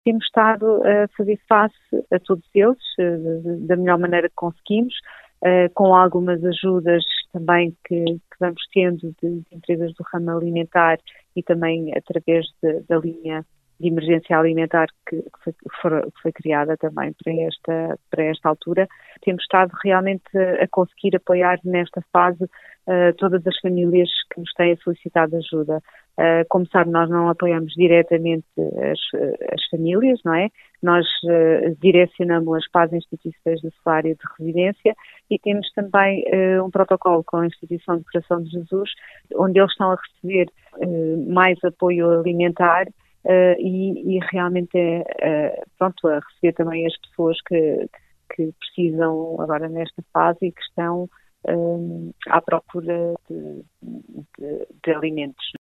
Temos estado a fazer face a todos eles da melhor maneira que conseguimos, com algumas ajudas também que vamos tendo de empresas do ramo alimentar e também através da linha de emergência alimentar que foi criada também para esta altura. Temos estado realmente a conseguir apoiar nesta fase todas as famílias que nos têm solicitado ajuda. Como sabe, nós não apoiamos diretamente as famílias, não é? Nós direcionamos-las para as instituições do salário de residência e temos também um protocolo com a Instituição de Coração de Jesus, onde eles estão a receber mais apoio alimentar e realmente a receber também as pessoas que precisam agora nesta fase e que estão à procura de alimentos.